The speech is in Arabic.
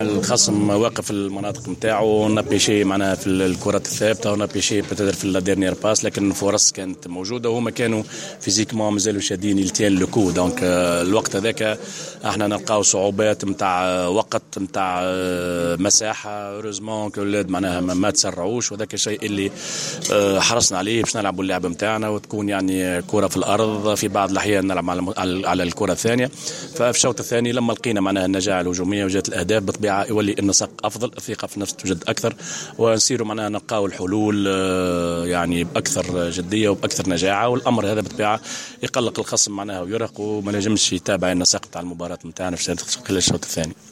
الخصم واقف في المناطق نتاعو، نبيشي معناها في الكرات الثابته ونبيشي بتدر في الديرنيير باس، لكن الفرص كانت موجوده وهما كانوا فيزيكمون مازالوا شادين يلتيان لوكو. دونك الوقت هذاك احنا نلقاو صعوبات نتاع وقت نتاع مساحه. هوريزمون كولاد معناها ما تسرعوش، وذاك الشيء اللي حرصنا عليه باش نلعبوا اللعبه نتاعنا وتكون يعني كره في الارض. في بعض الاحيان نلعب على الكره الثانيه. ففي الشوط الثاني لما لقينا معناها النجاعه الهجوميه وجات الاهداف بالطبيعه يولي النسق افضل، الثقه في النفس توجد اكثر، ونسيروا معناها نلقاو الحلول يعني باكثر جديه وباكثر نجاعه. والامر هذا بالطبيعه يقلق الخصم معناها ويرهق وما نجمش يتابع النسق تاع المباراه نتاعنا في خلال الشوط الثاني.